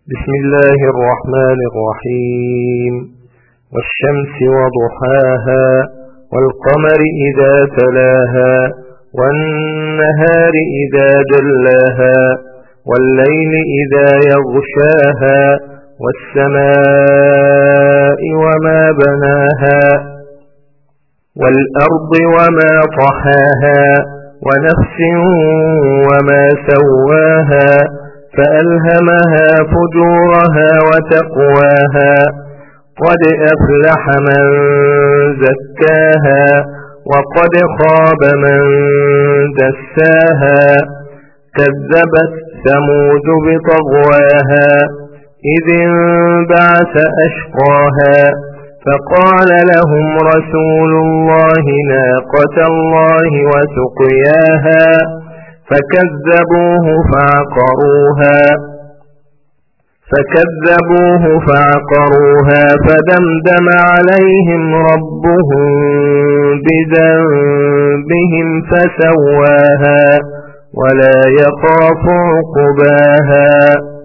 بسم الله الرحمن الرحيم والشمس وضحاها والقمر إذا تلاها والنهار إذا جلاها والليل إذا يغشاها والسماء وما بناها والأرض وما طحاها ونفس وما سواها فألهمها فجورها وتقواها قد أفلح من زكاها وقد خاب من دساها كذبت ثمود بطغواها إذ انبعث أشقاها فقال لهم رسول الله ناقة الله وسقياها فكذبوه فعقروها فدمدم عليهم ربهم بذنبهم فسواها ولا يخاف عقباها.